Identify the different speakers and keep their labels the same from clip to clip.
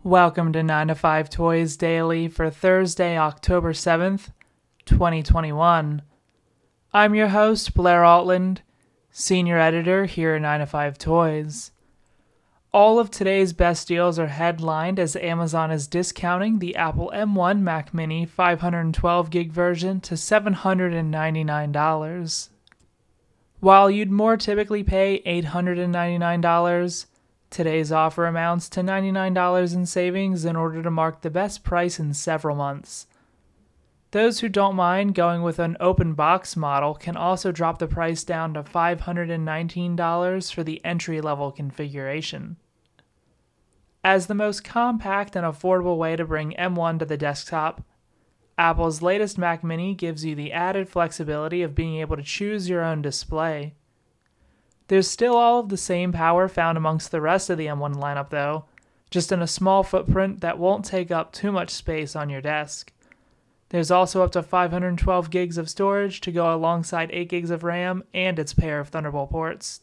Speaker 1: Welcome to 9 to 5 Toys Daily for Thursday, October 7th, 2021. I'm your host, Blair Altland, Senior Editor here at 9 to 5 Toys. All of today's best deals are headlined as Amazon is discounting the Apple M1 Mac Mini 512GB version to $799. While you'd more typically pay $899, today's offer amounts to $99 in savings in order to mark the best price in several months. Those who don't mind going with an open box model can also drop the price down to $519 for the entry-level configuration. As the most compact and affordable way to bring M1 to the desktop, Apple's latest Mac Mini gives you the added flexibility of being able to choose your own display. There's still all of the same power found amongst the rest of the M1 lineup though, just in a small footprint that won't take up too much space on your desk. There's also up to 512 gigs of storage to go alongside 8 gigs of RAM and its pair of Thunderbolt ports.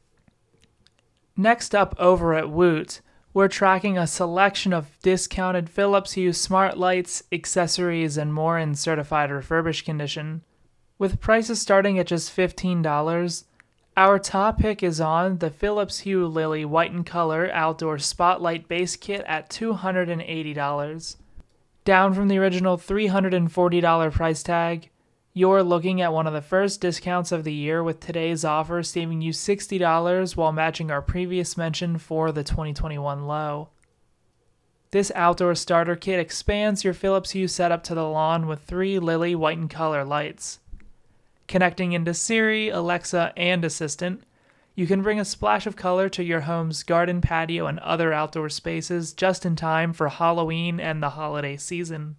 Speaker 1: Next up over at Woot, we're tracking a selection of discounted Philips Hue smart lights, accessories, and more in certified refurbished condition. With prices starting at just $15, our top pick is on the Philips Hue Lily White and Color Outdoor Spotlight Base Kit at $280. Down from the original $340 price tag, you're looking at one of the first discounts of the year with today's offer saving you $60 while matching our previous mention for the 2021 low. This outdoor starter kit expands your Philips Hue setup to the lawn with 3 Lily White and Color lights. Connecting into Siri, Alexa, and Assistant, you can bring a splash of color to your home's garden, patio, and other outdoor spaces just in time for Halloween and the holiday season.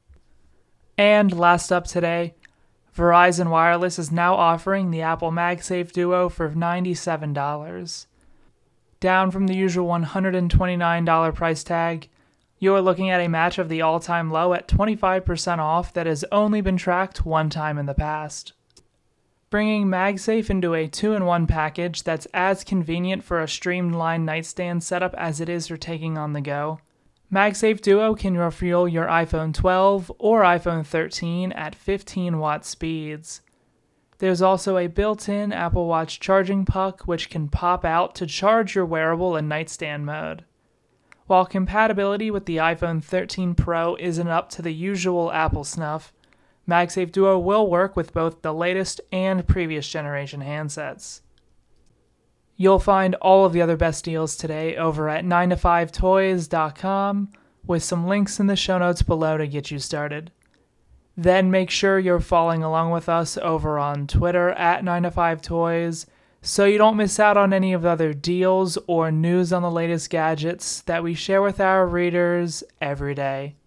Speaker 1: And last up today, Verizon Wireless is now offering the Apple MagSafe Duo for $97. Down from the usual $129 price tag, you're looking at a match of the all-time low at 25% off that has only been tracked one time in the past. Bringing MagSafe into a 2-in-1 package that's as convenient for a streamlined nightstand setup as it is for taking on the go, MagSafe Duo can refuel your iPhone 12 or iPhone 13 at 15-watt speeds. There's also a built-in Apple Watch charging puck which can pop out to charge your wearable in nightstand mode. While compatibility with the iPhone 13 Pro isn't up to the usual Apple snuff, MagSafe Duo will work with both the latest and previous generation handsets. You'll find all of the other best deals today over at 9to5toys.com with some links in the show notes below to get you started. Then make sure you're following along with us over on Twitter at 9to5toys so you don't miss out on any of the other deals or news on the latest gadgets that we share with our readers every day.